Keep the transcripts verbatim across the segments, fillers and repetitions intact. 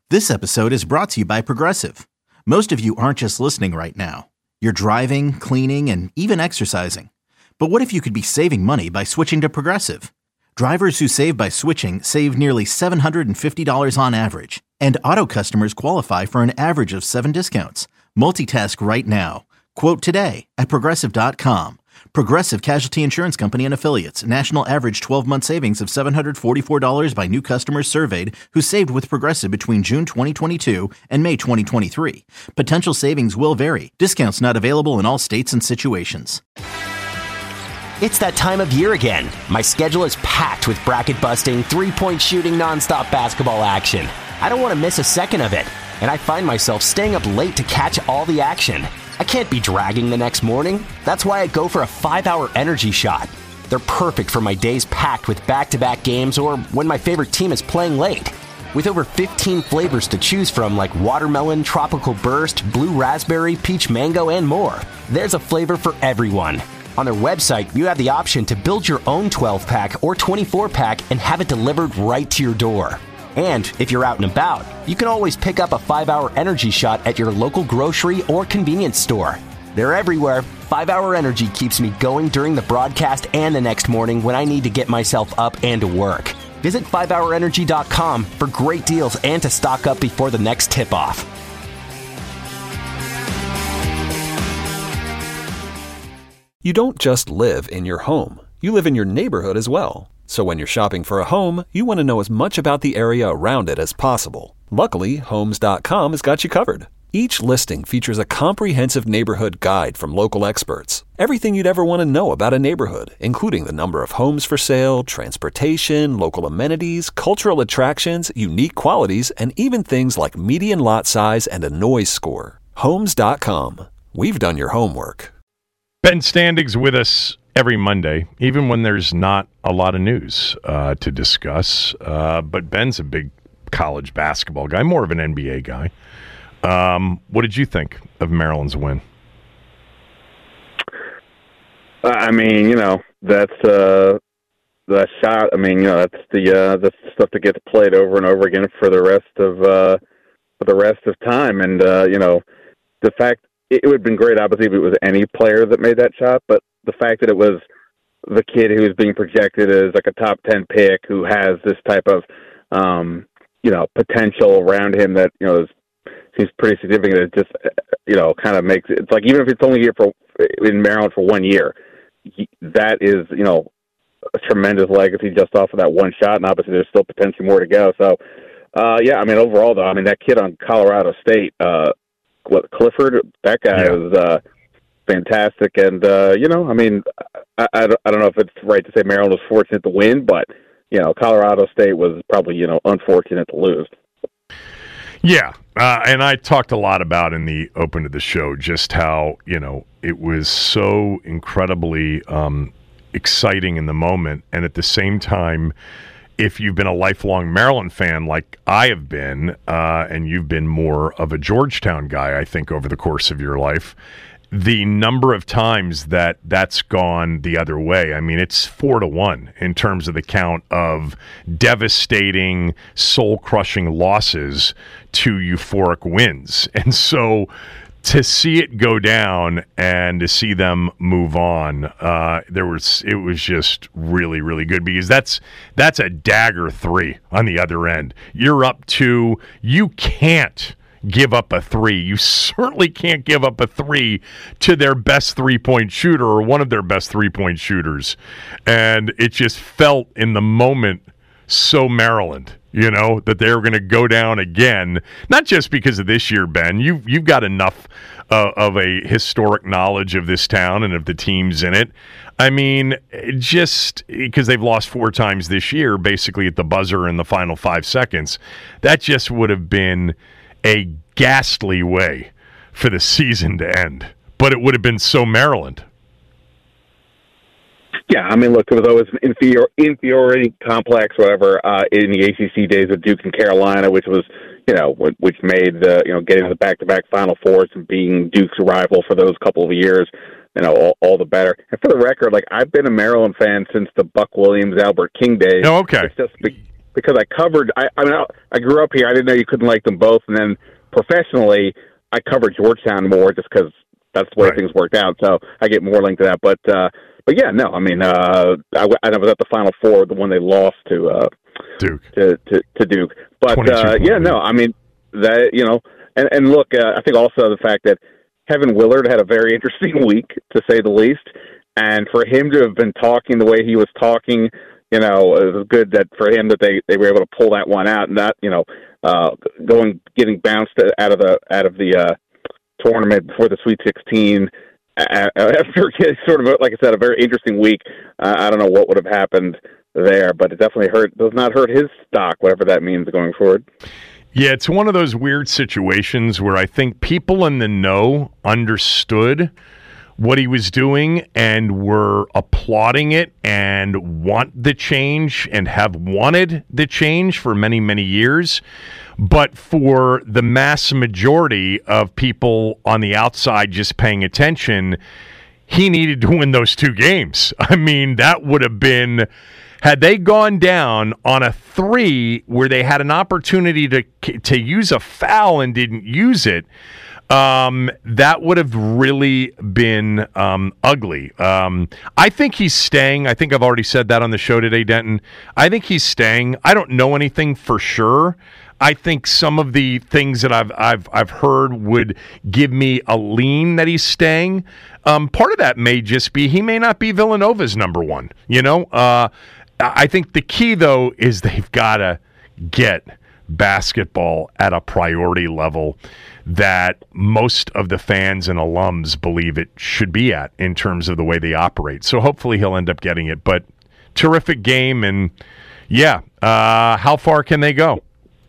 This episode is brought to you by Progressive. Most of you aren't just listening right now. You're driving, cleaning, and even exercising. But what if you could be saving money by switching to Progressive? Drivers who save by switching save nearly seven hundred fifty dollars on average. And auto customers qualify for an average of seven discounts. Multitask right now. Quote today at Progressive dot com. Progressive Casualty Insurance Company and Affiliates. National average twelve-month savings of seven hundred forty-four dollars by new customers surveyed who saved with Progressive between June twenty twenty-two and May twenty twenty-three. Potential savings will vary. Discounts not available in all states and situations. It's that time of year again. My schedule is packed with bracket-busting, three-point shooting, nonstop basketball action. I don't want to miss a second of it, and I find myself staying up late to catch all the action. I can't be dragging the next morning. That's why I go for a five-hour energy shot. They're perfect for my days packed with back-to-back games or when my favorite team is playing late. With over fifteen flavors to choose from like watermelon, tropical burst, blue raspberry, peach mango, and more, there's a flavor for everyone. On their website, you have the option to build your own twelve-pack or twenty-four-pack and have it delivered right to your door. And if you're out and about, you can always pick up a five-hour energy shot at your local grocery or convenience store. They're everywhere. five-hour Energy keeps me going during the broadcast and the next morning when I need to get myself up and to work. Visit five hour energy dot com for great deals and to stock up before the next tip-off. You don't just live in your home. You live in your neighborhood as well. So when you're shopping for a home, you want to know as much about the area around it as possible. Luckily, Homes dot com has got you covered. Each listing features a comprehensive neighborhood guide from local experts. Everything you'd ever want to know about a neighborhood, including the number of homes for sale, transportation, local amenities, cultural attractions, unique qualities, and even things like median lot size and a noise score. Homes dot com. We've done your homework. Ben Standig's with us every Monday, even when there's not a lot of news uh, to discuss. Uh, but Ben's a big college basketball guy, more of an N B A guy. Um, what did you think of Maryland's win? I mean, you know, that's uh, the shot. I mean, you know, that's the uh, the stuff that gets played over and over again for the rest of uh, for the rest of time. And uh, you know, the fact it would have been great, obviously, if it was any player that made that shot, but the fact that it was the kid who was being projected as like a top ten pick who has this type of, um, you know, potential around him that, you know, is, seems pretty significant. It just, you know, kind of makes it, it's like, even if it's only here for, in Maryland for one year, he, that is, you know, a tremendous legacy just off of that one shot. And obviously there's still potentially more to go. So, uh, yeah, I mean, overall though, I mean, that kid on Colorado State, uh, what, Clifford, that guy yeah. was, uh, fantastic, and uh, you know, I mean, I, I, I don't know if it's right to say Maryland was fortunate to win, but you know, Colorado State was probably, you know, unfortunate to lose. Yeah, uh, and I talked a lot about in the open of the show just how, you know, it was so incredibly um, exciting in the moment, and at the same time, if you've been a lifelong Maryland fan like I have been, uh, and you've been more of a Georgetown guy, I think, over the course of your life, the number of times that that's gone the other way. I mean, it's four to one in terms of the count of devastating, soul-crushing losses to euphoric wins. And so to see it go down and to see them move on, uh, there was it was just really, really good, because that's that's a dagger three on the other end. You're up two. You can't give up a three. You certainly can't give up a three to their best three-point shooter or one of their best three-point shooters. And it just felt in the moment so Maryland, you know, that they were going to go down again, not just because of this year, Ben. You've, you've got enough uh, of a historic knowledge of this town and of the teams in it. I mean, just because they've lost four times this year, basically at the buzzer in the final five seconds, that just would have been a ghastly way for the season to end. But it would have been so Maryland. Yeah, I mean, look, it was always an inferior, inferiority complex, whatever, uh, in the A C C days with Duke and Carolina, which was, you know, which made, uh, you know, getting to the back-to-back Final Fours and being Duke's rival for those couple of years, you know, all, all the better. And for the record, like, I've been a Maryland fan since the Buck Williams, Albert King days. Oh, okay. It's just, because I covered. I, I mean, I, I grew up here. I didn't know you couldn't like them both, and then professionally, I covered Georgetown more just because that's the way Right. things worked out. So I get more linked to that. But uh, but yeah, no, I mean, uh, I, I was at the Final Four, the one they lost to uh, Duke. to, to to Duke. But twenty-two uh, yeah, no, I mean that you know, and and look, uh, I think also the fact that Kevin Willard had a very interesting week, to say the least. And for him to have been talking the way he was talking, you know, it was good that for him that they, they were able to pull that one out and not, you know, uh, going getting bounced out of the out of the uh, tournament before the Sweet sixteen. After sort of, like I said, a very interesting week. Uh, I don't know what would have happened there, but it definitely hurt. Does not hurt his stock, whatever that means going forward. Yeah, it's one of those weird situations where I think people in the know understood what he was doing and were applauding it and want the change and have wanted the change for many, many years. But for the mass majority of people on the outside just paying attention, he needed to win those two games. I mean, that would have been... Had they gone down on a three where they had an opportunity to to use a foul and didn't use it, um, that would have really been um, ugly. Um, I think he's staying. I think I've already said that on the show today, Denton. I think he's staying. I don't know anything for sure. I think some of the things that I've I've I've heard would give me a lean that he's staying. Um, part of that may just be he may not be Villanova's number one. You know. Uh, I think the key, though, is they've got to get basketball at a priority level that most of the fans and alums believe it should be at in terms of the way they operate. So hopefully he'll end up getting it. But terrific game, and, yeah, uh, how far can they go?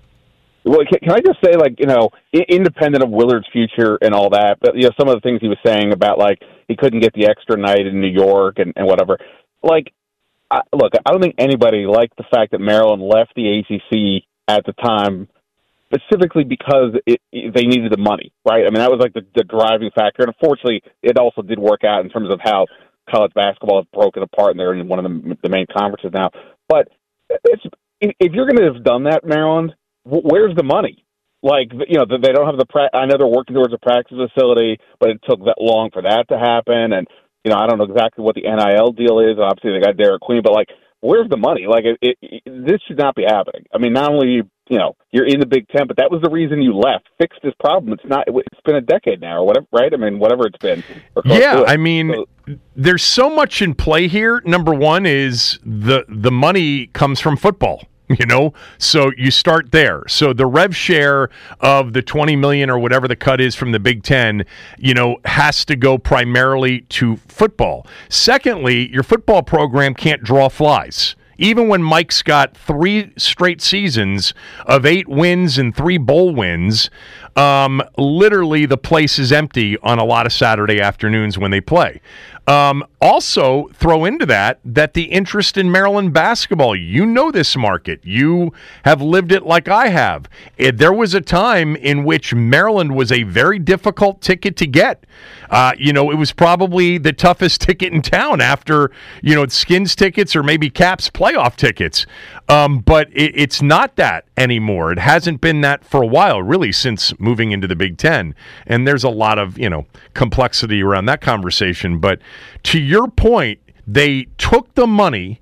Well, can, can I just say, like, you know, I- independent of Willard's future and all that, but, you know, some of the things he was saying about, like, he couldn't get the extra night in New York and, and whatever, like, I, look, I don't think anybody liked the fact that Maryland left the A C C at the time, specifically because it, it, they needed the money, right? I mean, that was like the, the driving factor. And unfortunately, it also did work out in terms of how college basketball has broken apart, and they're in one of the, the main conferences now. But it's, if you're going to have done that, Maryland, where's the money? Like, you know, they don't have the pra- – I know they're working towards a practice facility, but it took that long for that to happen. And you know, I don't know exactly what the N I L deal is. Obviously, they got Derek Queen, but, like, where's the money? Like, it, it, it, this should not be happening. I mean, not only, you know, you're in the Big Ten, but that was the reason you left. Fix this problem. It's not. It's been a decade now, or whatever, right? I mean, whatever it's been. Yeah, I mean, so, there's so much in play here. Number one is the the money comes from football. You know, so you start there. So the rev share of the twenty million dollars or whatever the cut is from the Big Ten, you know, has to go primarily to football. Secondly, your football program can't draw flies. Even when Mike's got three straight seasons of eight wins and three bowl wins, um, literally the place is empty on a lot of Saturday afternoons when they play. Um, also, throw into that that the interest in Maryland basketball, you know this market. You have lived it like I have. It, there was a time in which Maryland was a very difficult ticket to get. Uh, you know, it was probably the toughest ticket in town after, you know, Skins tickets or maybe Caps playoff tickets. Um, but it, it's not that anymore. It hasn't been that for a while, really, since moving into the Big Ten. And there's a lot of, you know, complexity around that conversation. But to your point, they took the money,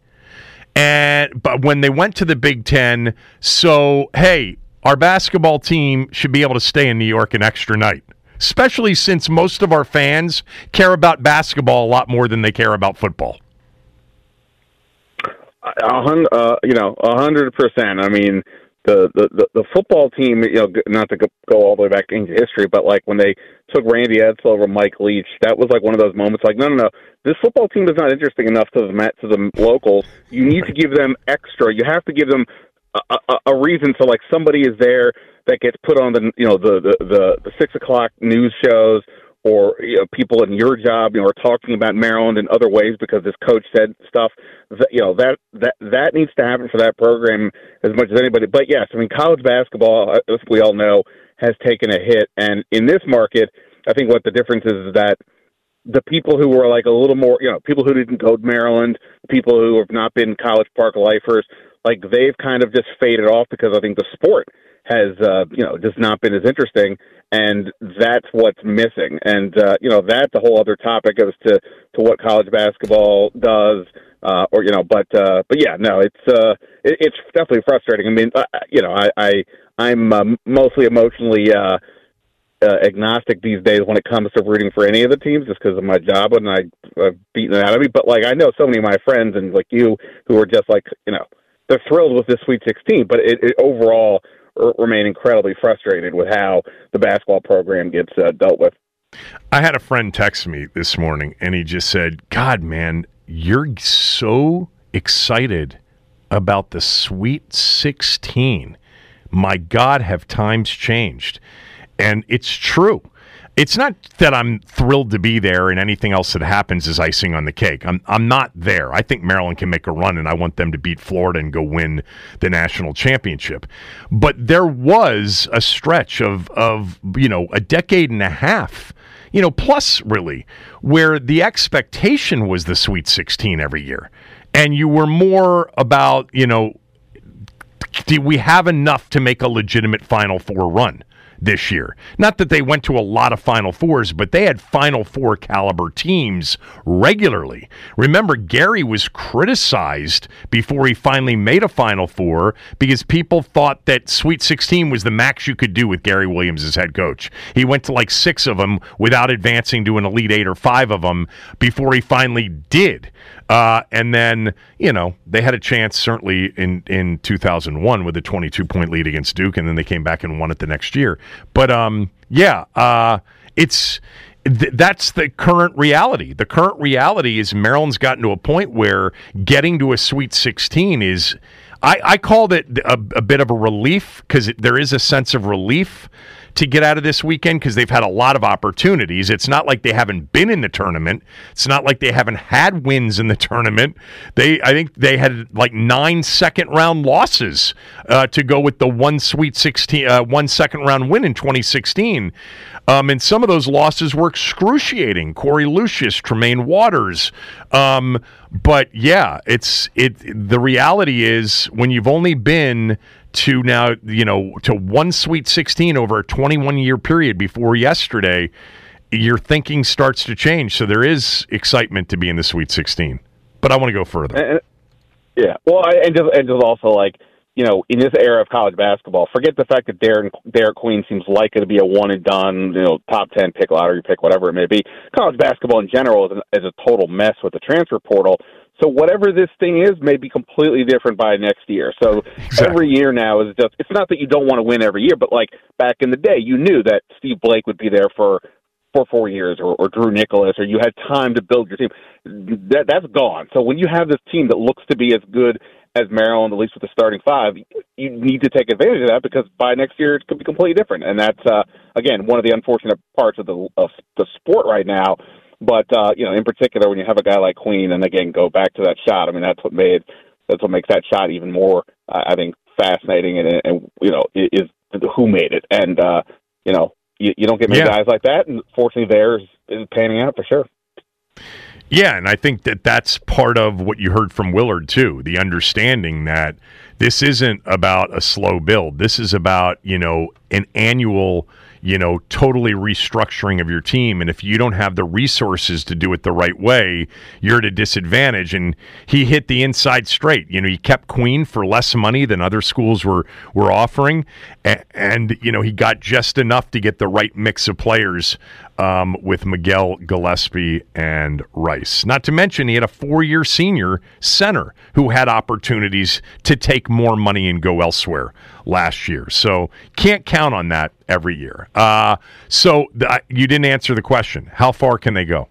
and but when they went to the Big Ten, so, hey, our basketball team should be able to stay in New York an extra night. Especially since most of our fans care about basketball a lot more than they care about football. A hundred, uh, you know, a hundred percent. I mean, the, the, the, the football team, you know, not to go all the way back into history, but like when they took Randy Edsall over Mike Leach, that was like one of those moments. Like, no, no, no, this football team is not interesting enough to the to the locals. You need to give them extra. You have to give them a, a, a reason. So, like, somebody is there that gets put on the, you know, the, the, the, the six o'clock news shows, or, you know, people in your job, you know, are talking about Maryland in other ways because this coach said stuff. That, you know, that, that, that needs to happen for that program as much as anybody. But yes, I mean, college basketball, as we all know, has taken a hit. And in this market, I think what the difference is is that the people who were like a little more, you know, people who didn't go to Maryland, people who have not been College Park lifers, like they've kind of just faded off because I think the sport has, uh, you know, just not been as interesting, and that's what's missing. And, uh, you know, that's a whole other topic as to, to what college basketball does, uh, or, you know, but, uh, but yeah, no, it's, uh, it, it's definitely frustrating. I mean, uh, you know, I, I I'm um, mostly emotionally, uh, Uh, agnostic these days when it comes to rooting for any of the teams, just because of my job, and I, I've beaten it out of me. But like, I know so many of my friends and like you who are just like, you know, they're thrilled with this Sweet sixteen, but it, it overall r- remain incredibly frustrated with how the basketball program gets uh, dealt with. I had a friend text me this morning, and he just said, "God, man, you're so excited about the Sweet sixteen. My God, have times changed?" And it's true. It's not that I'm thrilled to be there and anything else that happens is icing on the cake. I'm I'm not there. I think Maryland can make a run, and I want them to beat Florida and go win the national championship. But there was a stretch of, of you know, a decade and a half, you know, plus really, where the expectation was the Sweet sixteen every year. And you were more about, you know, do we have enough to make a legitimate Final Four run this year? Not that they went to a lot of Final Fours, but they had Final Four caliber teams regularly. Remember, Gary was criticized before he finally made a Final Four because people thought that Sweet sixteen was the max you could do with Gary Williams as head coach. He went to like six of them without advancing to an Elite Eight or five of them before he finally did. Uh, and then, you know, they had a chance certainly in, in two thousand one with a twenty-two point lead against Duke, and then they came back and won it the next year. But, um, yeah, uh, it's th- that's the current reality. The current reality is Maryland's gotten to a point where getting to a Sweet sixteen is, I, I called it a, a bit of a relief because there is a sense of relief to get out of this weekend because they've had a lot of opportunities. It's not like they haven't been in the tournament. It's not like they haven't had wins in the tournament. They, I think they had like nine second round losses uh, to go with the one Sweet sixteen, uh, one second round win in twenty sixteen. Um, and some of those losses were excruciating. Corey Lucius, Tremaine Waters. Um, but yeah, it's it. The reality is when you've only been to now, you know, to one Sweet sixteen over a twenty-one year period before yesterday, your thinking starts to change. So there is excitement to be in the Sweet sixteen. But I want to go further. And, yeah. Well, I, and, just, and just also like, you know, in this era of college basketball, forget the fact that Derek, Derek Queen seems likely to be a one and done, you know, top ten pick, lottery pick, whatever it may be. College basketball in general is, an, is a total mess with the transfer portal. So whatever this thing is may be completely different by next year. So exactly. Every year now is just, it's not that you don't want to win every year, but like back in the day, you knew that Steve Blake would be there for, for four years or, or Drew Nicholas, or you had time to build your team. That, that's gone. So when you have this team that looks to be as good as Maryland, at least with the starting five, you need to take advantage of that because by next year it could be completely different. And that's, uh, again, one of the unfortunate parts of the, of the sport right now. But, uh, you know, in particular, when you have a guy like Queen, and again, go back to that shot, I mean, that's what made, that's what makes that shot even more, uh, I think, fascinating. And, and, you know, is who made it. And, uh, you know, you, you don't get many yeah. guys like that. And fortunately, theirs is panning out for sure. Yeah, and I think that that's part of what you heard from Willard, too, the understanding that this isn't about a slow build. This is about, you know, an annual, you know, totally restructuring of your team. And if you don't have the resources to do it the right way, you're at a disadvantage. And he hit the inside straight. You know, he kept Queen for less money than other schools were, were offering. And, and, you know, he got just enough to get the right mix of players um, with Miguel Gillespie and Rice. Not to mention he had a four-year senior center who had opportunities to take more money and go elsewhere last year. So can't count on that every year. Uh, so th- you didn't answer the question. How far can they go?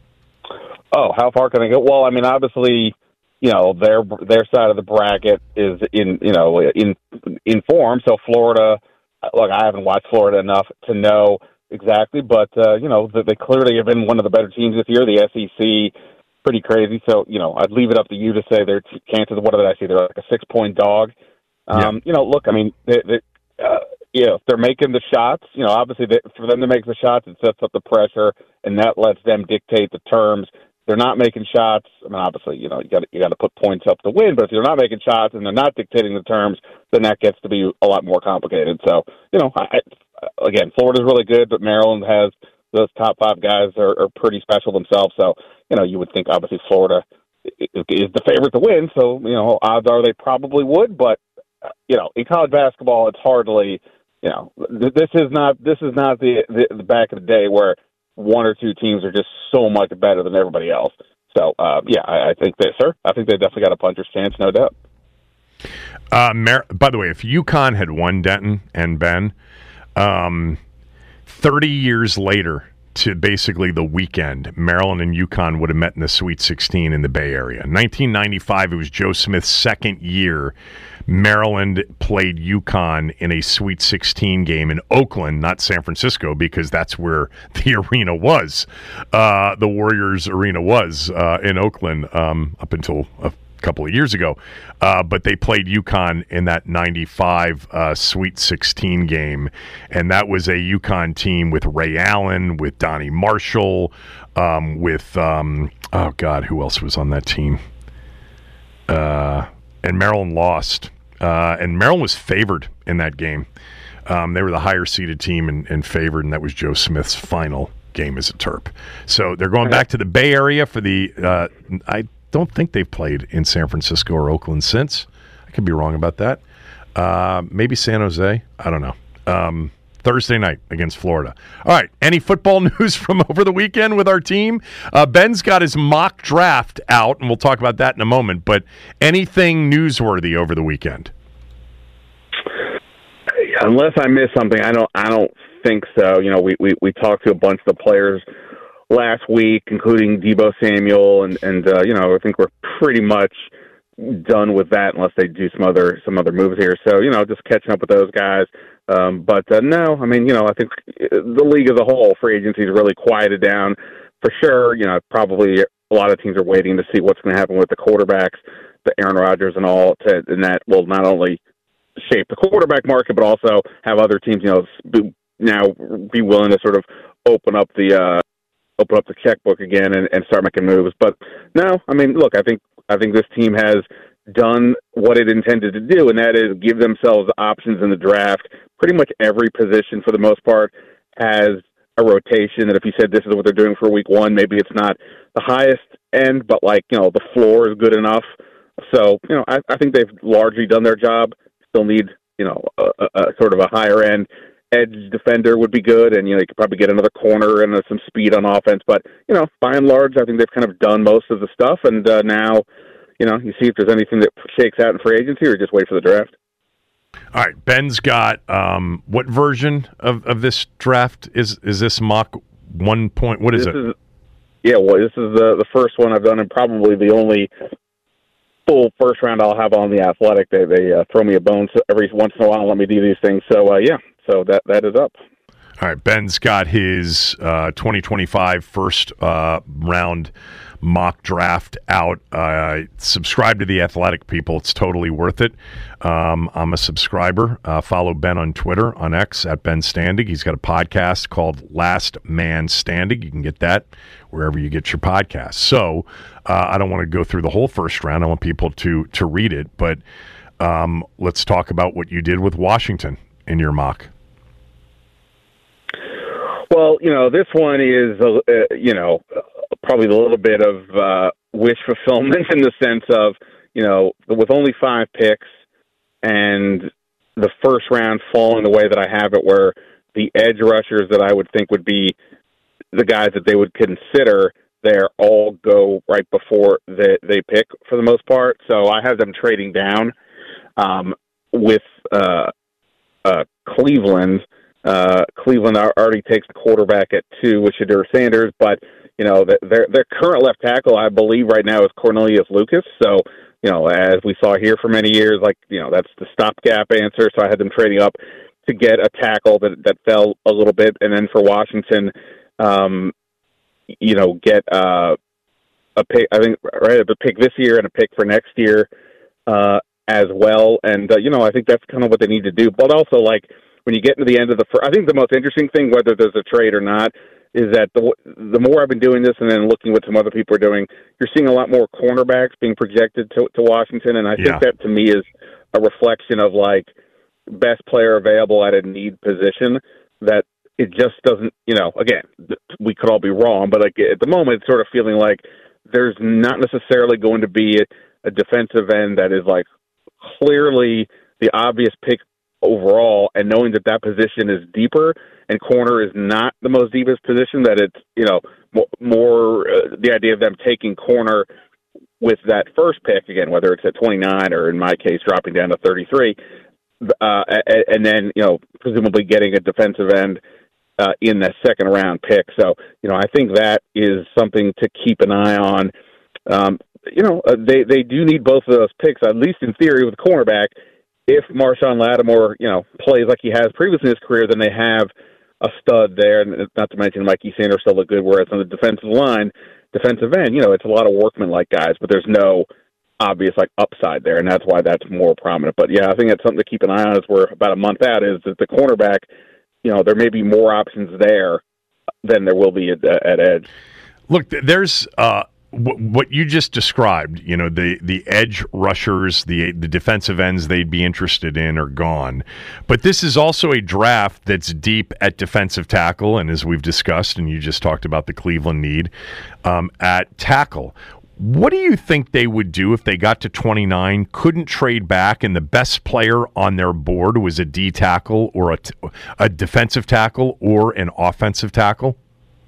Oh, how far can they go? Well, I mean, obviously, you know, their their side of the bracket is in, you know, in in form. So Florida, look, I haven't watched Florida enough to know exactly, but, uh, you know, they clearly have been one of the better teams this year. The S E C, pretty crazy. So, you know, I'd leave it up to you to say their chances. What did I see? They're like a six-point dog. Um, yeah. You know, look, I mean, they, they, uh, you know, if they're making the shots, you know, obviously they, for them to make the shots, it sets up the pressure, and that lets them dictate the terms. they're not making shots, I mean, obviously, you know, you got you got to put points up to win. But if they're not making shots and they're not dictating the terms, then that gets to be a lot more complicated. So, you know, I, again, Florida's really good, but Maryland has those top five guys are, are pretty special themselves. So, you know, you would think obviously Florida is, is the favorite to win. So, you know, odds are they probably would. But, uh, you know, in college basketball, it's hardly, you know, th- this is not this is not the, the the back of the day where one or two teams are just so much better than everybody else. So, uh, yeah, I, I think they, sir, I think they definitely got a puncher's chance, no doubt. Uh, Mar- by the way, if UConn had won Denton and Ben, um, thirty years later to basically the weekend, Maryland and UConn would have met in the Sweet sixteen in the Bay Area. In nineteen ninety-five, it was Joe Smith's second year. Maryland played UConn in a Sweet sixteen game in Oakland, not San Francisco, because that's where the arena was. Uh, the Warriors arena was uh, in Oakland um, up until a couple of years ago. Uh, but they played UConn in that ninety-five uh, Sweet sixteen game. And that was a UConn team with Ray Allen, with Donnie Marshall, um, with, um, oh, God, who else was on that team? Uh, and Maryland lost. Uh, and Maryland was favored in that game. Um, they were the higher seeded team and, and favored, and that was Joe Smith's final game as a Terp. So they're going back to the Bay Area for the. Uh, I don't think they've played in San Francisco or Oakland since. I could be wrong about that. Uh, maybe San Jose. I don't know. Um, Thursday night against Florida. All right. Any football news from over the weekend with our team? Uh, Ben's got his mock draft out, and we'll talk about that in a moment. But anything newsworthy over the weekend? Unless I missed something, I don't. I don't think so. You know, we, we, we talked to a bunch of the players last week, including Deebo Samuel, and and uh, you know, I think we're pretty much done with that, unless they do some other some other moves here. So, you know, just catching up with those guys. Um, but uh, no, I mean, you know, I think the league as a whole, free agency is really quieted down for sure. You know, probably a lot of teams are waiting to see what's going to happen with the quarterbacks, the Aaron Rodgers and all, to, and that will not only shape the quarterback market, but also have other teams, you know, be, now be willing to sort of open up the uh, open up the checkbook again and, and start making moves. But no, I mean, look, I think I think this team has done what it intended to do, and that is give themselves options in the draft. Pretty much every position, for the most part, has a rotation. And if you said this is what they're doing for week one, maybe it's not the highest end, but like, you know, the floor is good enough. So, you know, I, I think they've largely done their job. Still need, you know, a, a, a sort of a higher end edge defender would be good, and you know, you could probably get another corner and uh, some speed on offense. But you know, by and large, I think they've kind of done most of the stuff, and uh, now, you know, you see if there's anything that shakes out in free agency, or just wait for the draft. All right, Ben's got um, what version of, of this draft is is this mock one point? What is this it? Is, yeah, well, this is the the first one I've done, and probably the only full first round I'll have on The Athletic. They they uh, throw me a bone every once in a while and let me do these things. So uh, yeah, so that that is up. All right, Ben's got his uh, twenty twenty-five first uh, round mock draft out. Uh, subscribe to The Athletic, people. It's totally worth it. Um, I'm a subscriber. Uh, follow Ben on Twitter, on X, at Ben Standig. He's got a podcast called Last Man Standing. You can get that wherever you get your podcasts. So uh, I don't want to go through the whole first round. I want people to, to read it. But um, let's talk about what you did with Washington in your mock. Well, you know, this one is, uh, you know, probably a little bit of uh, wish fulfillment in the sense of, you know, with only five picks and the first round falling the way that I have it, where the edge rushers that I would think would be the guys that they would consider there all go right before they, they pick for the most part. So I have them trading down um, with uh, uh, Cleveland. Uh, Cleveland already takes the quarterback at two with Shedeur Sanders, but you know their their current left tackle, I believe, right now is Cornelius Lucas. So you know, as we saw here for many years, like you know, that's the stopgap answer. So I had them trading up to get a tackle that that fell a little bit, and then for Washington, um, you know, get uh, a pick. I think right a pick this year and a pick for next year uh, as well. And uh, you know, I think that's kind of what they need to do. But also, like, when you get into the end of the first, I think the most interesting thing, whether there's a trade or not, is that the the more I've been doing this and then looking what some other people are doing, you're seeing a lot more cornerbacks being projected to, to Washington, and I think yeah. that to me is a reflection of like best player available at a need position. That it just doesn't, you know. Again, we could all be wrong, but like at the moment, it's sort of feeling like there's not necessarily going to be a, a defensive end that is like clearly the obvious pick overall, and knowing that that position is deeper and corner is not the most deepest position, that it's, you know, more, more uh, the idea of them taking corner with that first pick, again, whether it's at twenty-nine or in my case dropping down to thirty-three, uh, and, and then, you know, presumably getting a defensive end uh, in that second round pick. So, you know, I think that is something to keep an eye on. Um, you know, uh, they, they do need both of those picks, at least in theory, with cornerback. If Marshawn Lattimore, you know, plays like he has previously in his career, then they have a stud there, and not to mention Mikey Sanders still look good, whereas on the defensive line, defensive end, you know, it's a lot of workman-like guys, but there's no obvious, like, upside there, and that's why that's more prominent. But, yeah, I think that's something to keep an eye on as we're about a month out, is that the cornerback, you know, there may be more options there than there will be at, at edge. Look, there's uh, w- what you just described, you know, the, the edge rushers, the the defensive ends they'd be interested in are gone. But this is also a draft that's deep at defensive tackle, and as we've discussed, and you just talked about the Cleveland need um, at tackle. What do you think they would do if they got to twenty-nine, couldn't trade back, and the best player on their board was a D tackle or a, t- a defensive tackle or an offensive tackle?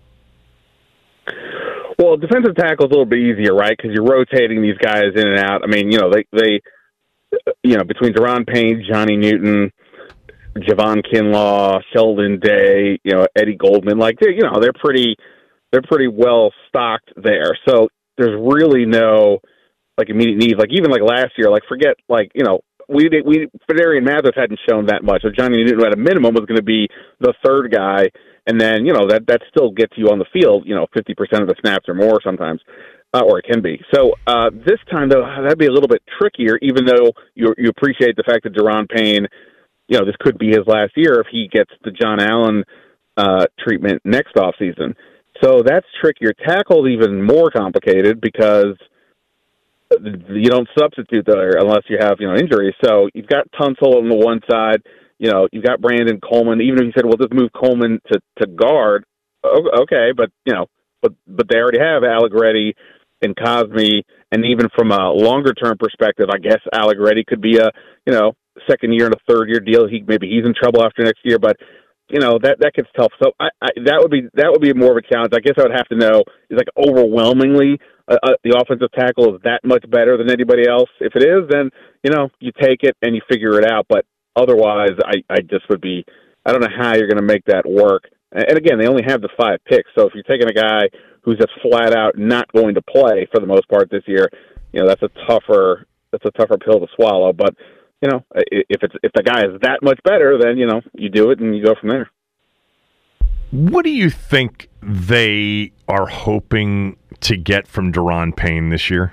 Well, defensive tackle is a little bit easier, right? Because you're rotating these guys in and out. I mean, you know, they, they you know, between Daron Payne, Johnny Newton, Javon Kinlaw, Sheldon Day, you know, Eddie Goldman, like, they, you know, they're pretty, they're pretty well stocked there. So there's really no, like, immediate needs. Like, even like last year, like, forget, like, you know, we did, we Fedarian Mathis hadn't shown that much. So Johnny Newton at a minimum was going to be the third guy. And then, you know, that, that still gets you on the field, you know, fifty percent of the snaps or more sometimes, uh, or it can be. So uh, this time, though, that'd be a little bit trickier, even though you you appreciate the fact that Daron Payne, you know, this could be his last year if he gets the John Allen uh, treatment next offseason. So that's trickier. Tackle's even more complicated because you don't substitute there unless you have, you know, injuries. So you've got Tunsil on the one side. You know, you've got Brandon Coleman. Even if you said, well, just move Coleman to, to guard, okay, but, you know, but but they already have Allegretti and Cosme, and even from a longer-term perspective, I guess Allegretti could be a, you know, second year and a third-year deal. He Maybe he's in trouble after next year, but, you know, that, that gets tough. So I, I, that would be that would be more of a challenge. I guess I would have to know, is like overwhelmingly uh, uh, the offensive tackle is that much better than anybody else? If it is, then, you know, you take it and you figure it out, but otherwise, I, I just would be, I don't know how you're going to make that work. And again, they only have the five picks. So if you're taking a guy who's just flat out not going to play for the most part this year, you know, that's a tougher, that's a tougher pill to swallow. But, you know, if it's, if the guy is that much better, then, you know, you do it and you go from there. What do you think they are hoping to get from Daron Payne this year?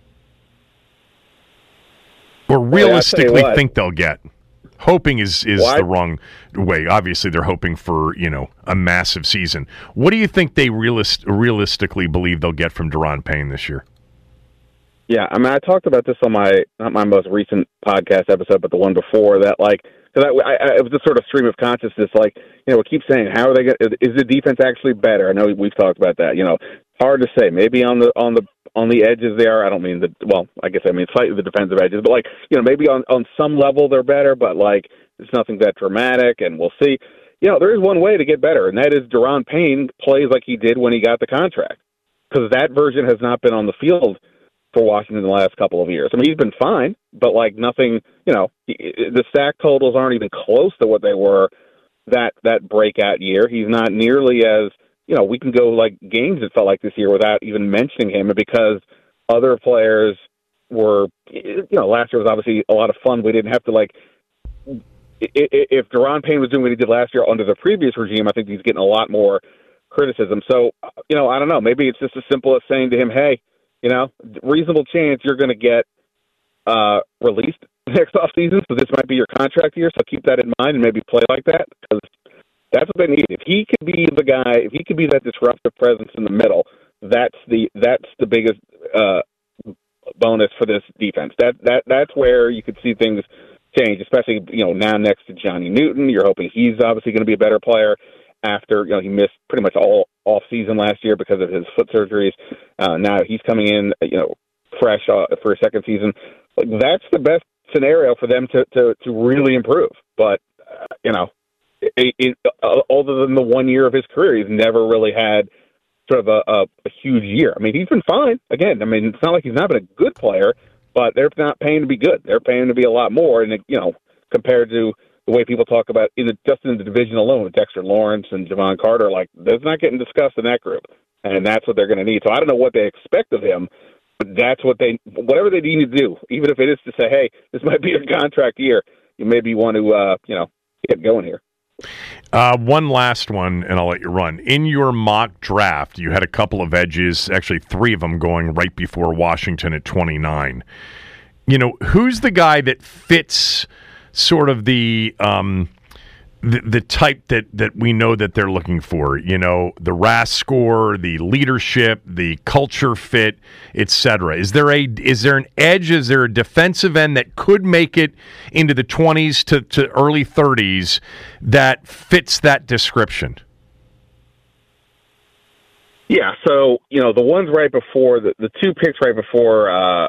Or realistically well, think they'll get? Hoping is, is well, I, the wrong way. Obviously, they're hoping for, you know, a massive season. What do you think they realist, realistically believe they'll get from Daron Payne this year? Yeah, I mean, I talked about this on my, not my most recent podcast episode, but the one before that, like, because I, I, I, it was a sort of stream of consciousness, like, you know, we keep saying, how are they going to, is the defense actually better? I know we've talked about that, you know, hard to say. Maybe on the, on the, on the edges there, I don't mean the, well, I guess I mean slightly the defensive edges, but like, you know, maybe on, on some level they're better, but like, it's nothing that dramatic, and we'll see. You know, there is one way to get better, and that is Daron Payne plays like he did when he got the contract, because that version has not been on the field for Washington in the last couple of years. I mean, he's been fine, but like nothing, you know, the sack totals aren't even close to what they were that, that breakout year. He's not nearly as, you know, we can go like games it felt like this year without even mentioning him, because other players were, you know, last year was obviously a lot of fun. We didn't have to like, if Daron Payne was doing what he did last year under the previous regime, I think he's getting a lot more criticism. So, you know, I don't know, maybe it's just as simple as saying to him, hey, you know, reasonable chance you're going to get uh, released next offseason, so this might be your contract year, so keep that in mind and maybe play like that, because that's what they need. If he could be the guy, if he could be that disruptive presence in the middle, that's the that's the biggest uh, bonus for this defense. That that that's where you could see things change, especially you know now next to Johnny Newton. You're hoping he's obviously going to be a better player after you know he missed pretty much all off season last year because of his foot surgeries. Uh, now he's coming in, you know, fresh uh, for a second season. Like, that's the best scenario for them to to, to really improve. But uh, you know, it, it, uh, other than the one year of his career, he's never really had sort of a, a, a huge year. I mean, he's been fine. Again, I mean, it's not like he's not been a good player, but they're not paying to be good. They're paying to be a lot more, and you know, compared to the way people talk about in the, just in the division alone, Dexter Lawrence and Javon Carter, like that's not getting discussed in that group, and that's what they're going to need. So I don't know what they expect of him, but that's what they, whatever they need to do, even if it is to say, hey, this might be your contract year, you maybe want to, uh, you know, get going here. Uh, one last one, and I'll let you run. In your mock draft, you had a couple of edges, actually three of them going right before Washington at twenty-nine. You know, who's the guy that fits sort of the um, the, the type that, that we know that they're looking for? You know, the R A S score, the leadership, the culture fit, et cetera. Is there a is there an edge? Is there a defensive end that could make it into the twenties to, to early thirties that fits that description? Yeah, so, you know, the ones right before, the, the two picks right before uh,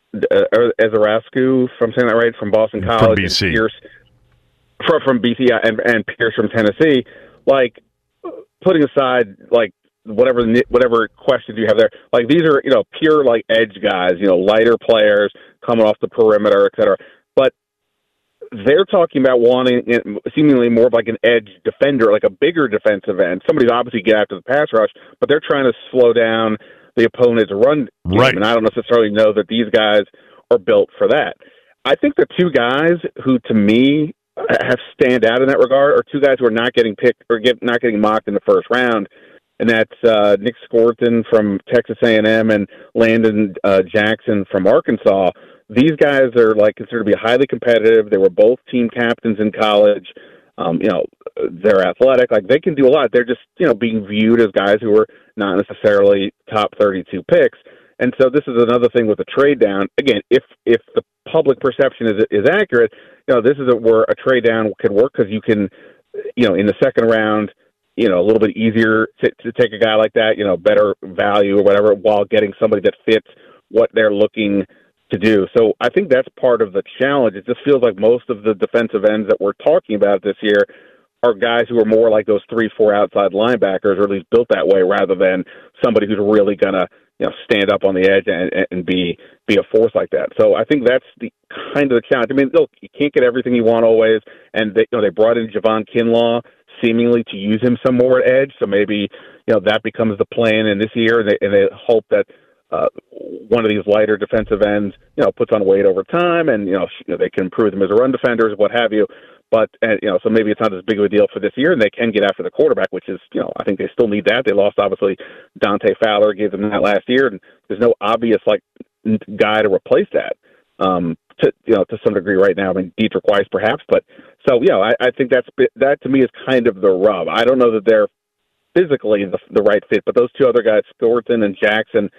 uh, Ezerasku, if I'm saying that right, from Boston College. From B C. And Pierce, from, from B C, and, and Pierce from Tennessee. Like, putting aside, like, whatever whatever questions you have there, like, these are, you know, pure, like, edge guys, you know, lighter players coming off the perimeter, et cetera. But they're talking about wanting seemingly more of like an edge defender, like a bigger defensive end. Somebody's obviously get after the pass rush, but they're trying to slow down the opponent's run game. Right. And I don't necessarily know that these guys are built for that. I think the two guys who, to me, have stand out in that regard are two guys who are not getting picked or get not getting mocked in the first round, and that's uh, Nick Scorton from Texas A and M and Landon uh, Jackson from Arkansas. These guys are like considered to be highly competitive. They were both team captains in college. Um, you know, they're athletic. Like, they can do a lot. They're just, you know, being viewed as guys who are not necessarily top thirty-two picks. And so this is another thing with the trade down. Again, if if the public perception is is accurate, you know, this is a, where a trade down could work because you can, you know, in the second round, you know, a little bit easier to, to take a guy like that, you know, better value or whatever, while getting somebody that fits what they're looking to do. So I think that's part of the challenge. It just feels like most of the defensive ends that we're talking about this year are guys who are more like those three, four outside linebackers, or at least built that way, rather than somebody who's really going to, you know, stand up on the edge and, and be be a force like that. So I think that's the kind of the challenge. I mean, look, you can't get everything you want always, and they, you know, they brought in Javon Kinlaw seemingly to use him some more at edge. So maybe, you know, that becomes the plan in this year, and they, and they hope that Uh, one of these lighter defensive ends, you know, puts on weight over time, and you know, you know they can improve them as a run defenders, what have you. But and, you know, so maybe it's not as big of a deal for this year, and they can get after the quarterback, which is, you know, I think they still need that. They lost obviously Dante Fowler, gave them that last year, and there's no obvious like guy to replace that. Um, to you know, to some degree right now. I mean, Dietrich Weiss perhaps, but so yeah, I, I think that's that to me is kind of the rub. I don't know that they're physically the, the right fit, but those two other guys, Thornton and Jackson,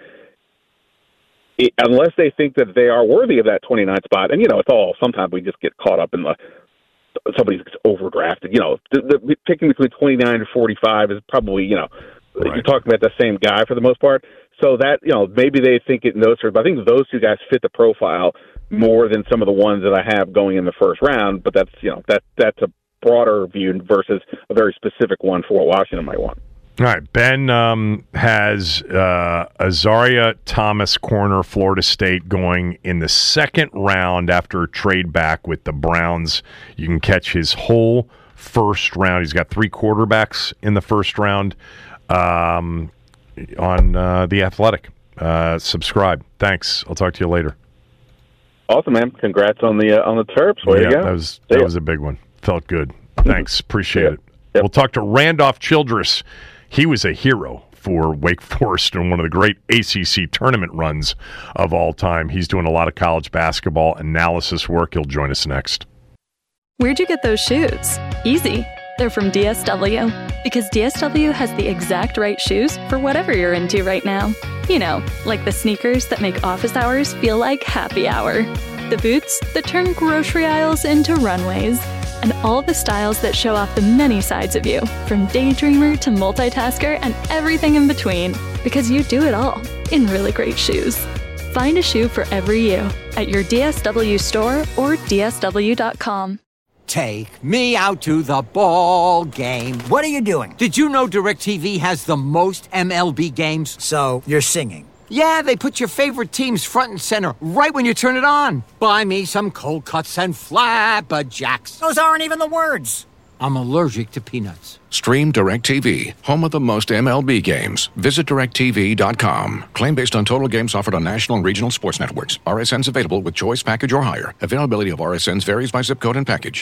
It, unless they think that they are worthy of that twenty-nine spot, and you know, it's all, sometimes we just get caught up in the somebody's overdrafted. You know, the, the picking between twenty-nine and forty-five is probably, you know, right. You're talking about the same guy for the most part. So that, you know, maybe they think it in those terms. But I think those two guys fit the profile more than some of the ones that I have going in the first round. But that's, you know, that that's a broader view versus a very specific one for what Washington might want. All right, Ben um, has uh, Azaria Thomas, corner, Florida State, going in the second round after a trade back with the Browns. You can catch his whole first round. He's got three quarterbacks in the first round um, on uh, The Athletic. Uh, subscribe. Thanks. I'll talk to you later. Awesome, man. Congrats on the uh, on the Terps. Way yeah, to go. that was that was a big one. Felt good. Thanks. Appreciate yep. it. Yep. We'll talk to Randolph Childress. He was a hero for Wake Forest in one of the great A C C tournament runs of all time. He's doing a lot of college basketball analysis work. He'll join us next. Where'd you get those shoes? Easy. They're from D S W. Because D S W has the exact right shoes for whatever you're into right now. You know, like the sneakers that make office hours feel like happy hour. The boots that turn grocery aisles into runways. And all the styles that show off the many sides of you, from daydreamer to multitasker and everything in between. Because you do it all in really great shoes. Find a shoe for every you at your D S W store or D S W dot com. Take me out to the ball game. What are you doing? Did you know DirecTV has the most M L B games? So, you're singing? Yeah, they put your favorite teams front and center right when you turn it on. Buy me some cold cuts and flapjacks. Those aren't even the words. I'm allergic to peanuts. Stream DirecTV, home of the most M L B games. Visit direct T V dot com. Claim based on total games offered on national and regional sports networks. R S Ns available with choice package or higher. Availability of R S Ns varies by zip code and package.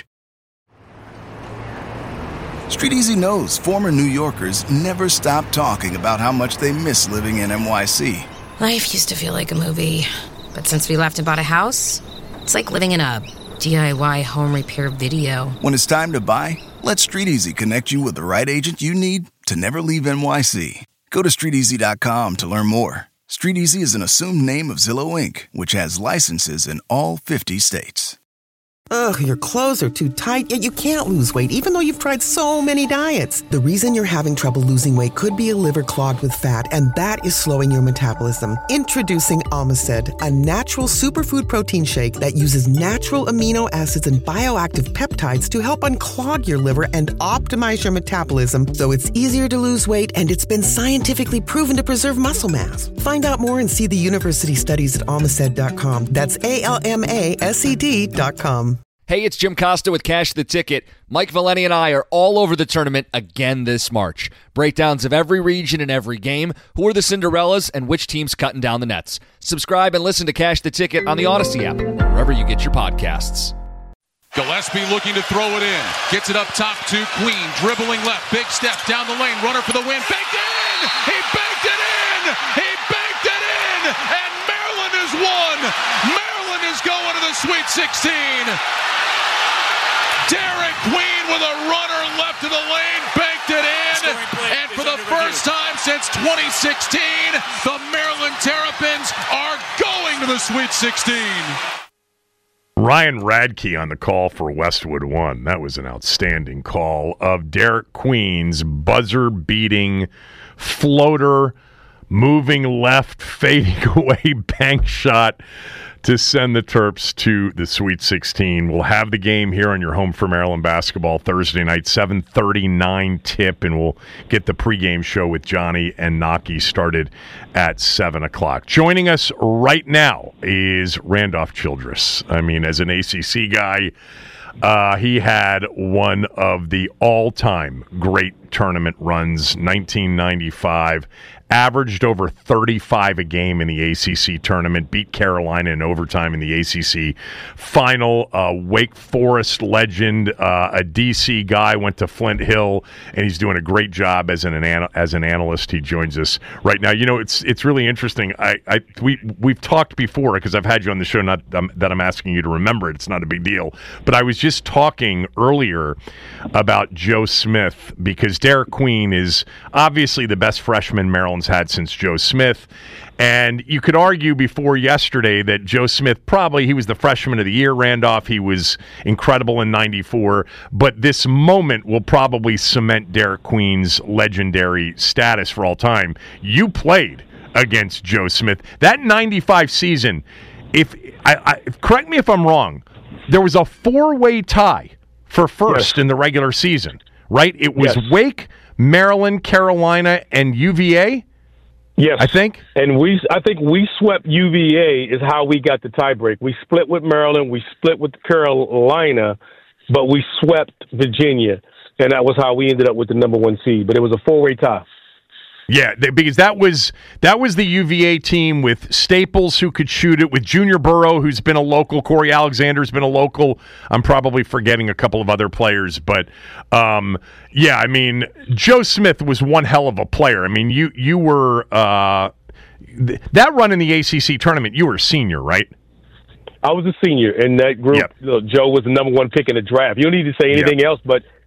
Street Easy knows former New Yorkers never stop talking about how much they miss living in N Y C. Life used to feel like a movie, but since we left and bought a house, it's like living in a D I Y home repair video. When it's time to buy, let Street Easy connect you with the right agent you need to never leave N Y C. Go to street easy dot com to learn more. Street Easy is an assumed name of Zillow Incorporated, which has licenses in all fifty states. Ugh, your clothes are too tight, yet you can't lose weight even though you've tried so many diets. The reason you're having trouble losing weight could be a liver clogged with fat, and that is slowing your metabolism. Introducing Omicid, a natural superfood protein shake that uses natural amino acids and bioactive peptides to help unclog your liver and optimize your metabolism so it's easier to lose weight, and it's been scientifically proven to preserve muscle mass. Find out more and see the university studies at omicid dot com. That's A L M A S E D dot com. Hey, it's Jim Costa with Cash the Ticket. Mike Valeni and I are all over the tournament again this March. Breakdowns of every region and every game, who are the Cinderellas, and which team's cutting down the nets. Subscribe and listen to Cash the Ticket on the Odyssey app, wherever you get your podcasts. Gillespie looking to throw it in. Gets it up top to Queen. Dribbling left. Big step down the lane. Runner for the win. Banked it in! He banked it in! He banked it in! And Maryland has won! Maryland is going to the Sweet sixteen! Derek Queen with a runner left of the lane, banked it in, and for the first time since twenty sixteen, the Maryland Terrapins are going to the Sweet sixteen. Ryan Radke on the call for Westwood One. That was an outstanding call of Derek Queen's buzzer-beating floater, moving left, fading away bank shot to send the Terps to the Sweet sixteen. We'll have the game here on your home for Maryland basketball Thursday night, seven thirty-nine tip, and we'll get the pregame show with Johnny and Naki started at seven o'clock. Joining us right now is Randolph Childress. I mean, as an A C C guy, uh, he had one of the all-time great tournament runs, nineteen ninety-five. Averaged over thirty-five a game in the A C C tournament, beat Carolina in overtime in the A C C final. Uh, Wake Forest legend, uh, a D C guy, went to Flint Hill, and he's doing a great job as an, an as an analyst. He joins us right now. You know, it's it's really interesting. I, I we we've talked before because I've had you on the show. Not um, that I'm asking you to remember it. It's not a big deal. But I was just talking earlier about Joe Smith because Derek Queen is obviously the best freshman Maryland had since Joe Smith. And you could argue before yesterday that Joe Smith probably, he was the freshman of the year, Randolph. He was incredible in ninety-four. But this moment will probably cement Derek Queen's legendary status for all time. You played against Joe Smith. That ninety-five season, if I, I correct me if I'm wrong, there was a four-way tie for first yes. in the regular season, right? It was yes. Wake, Maryland, Carolina, and U V A? Yes. I think. And we I think we swept U V A is how we got the tiebreak. We split with Maryland, we split with Carolina, but we swept Virginia, and that was how we ended up with the number one seed. But it was a four-way tie. Yeah, because that was that was the U V A team with Staples, who could shoot it, with Junior Burrow, who's been a local, Corey Alexander's been a local. I'm probably forgetting a couple of other players, but um, yeah, I mean, Joe Smith was one hell of a player. I mean, you you were uh, th- that run in the A C C tournament. You were a senior, right? I was a senior in that group. Yep. You know, Joe was the number one pick in the draft. You don't need to say anything yep. else, but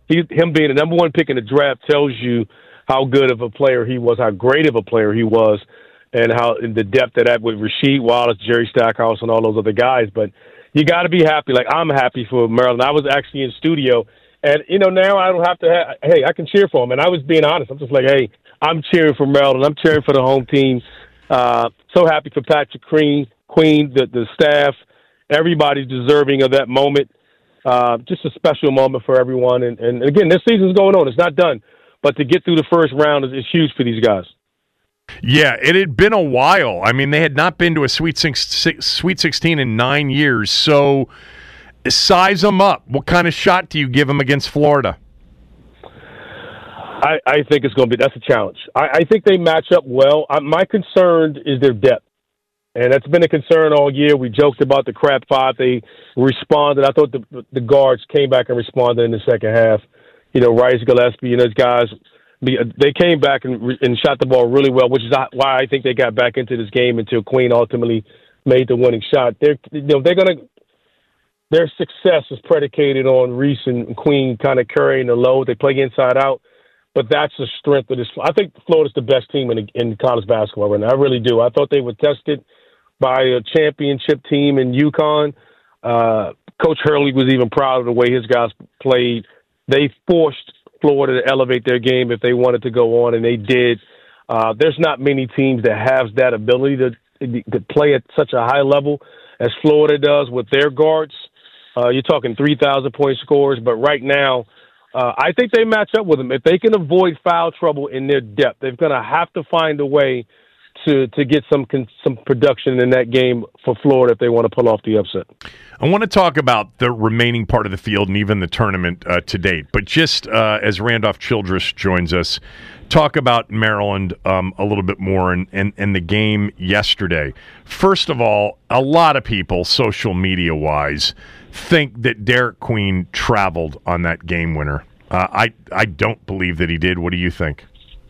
he, him being the number one pick in the draft tells you how good of a player he was, how great of a player he was, and how in the depth of that with Rasheed Wallace, Jerry Stackhouse, and all those other guys. But you got to be happy. Like, I'm happy for Maryland. I was actually in studio, and, you know, now I don't have to have, hey, I can cheer for him. And I was being honest. I'm just like, hey, I'm cheering for Maryland. I'm cheering for the home team. Uh, so happy for Patrick Queen, Queen, the, the staff. Everybody's deserving of that moment. Uh, just a special moment for everyone. And, and again, this season's going on. It's not done. But to get through the first round is, is huge for these guys. Yeah, it had been a while. I mean, they had not been to a Sweet six, Sweet sixteen in nine years. So size them up. What kind of shot do you give them against Florida? I, I think it's going to be – that's a challenge. I, I think they match up well. I, my concern is their depth, and that's been a concern all year. We joked about the crap five. They responded. I thought the, the guards came back and responded in the second half. You know, Rice, Gillespie, and those guys – they came back and, and shot the ball really well, which is why I think they got back into this game until Queen ultimately made the winning shot. They're, you know, they're gonna. Their success is predicated on Reese and Queen kind of carrying the load. They play inside out, but that's the strength of this. I think Florida's the best team in in college basketball right now. I really do. I thought they were tested by a championship team in UConn. Uh, Coach Hurley was even proud of the way his guys played. They forced Florida to elevate their game if they wanted to go on, and they did. Uh, there's not many teams that have that ability to, to play at such a high level as Florida does with their guards. Uh, you're talking three thousand point scores, but right now, uh, I think they match up with them. If they can avoid foul trouble in their depth, they're going to have to find a way to to get some some production in that game for Florida if they want to pull off the upset. I want to talk about the remaining part of the field and even the tournament uh, to date. But just uh, as Randolph Childress joins us, talk about Maryland um, a little bit more and, and, and the game yesterday. First of all, a lot of people, social media-wise, think that Derek Queen traveled on that game winner. Uh, I, I don't believe that he did. What do you think?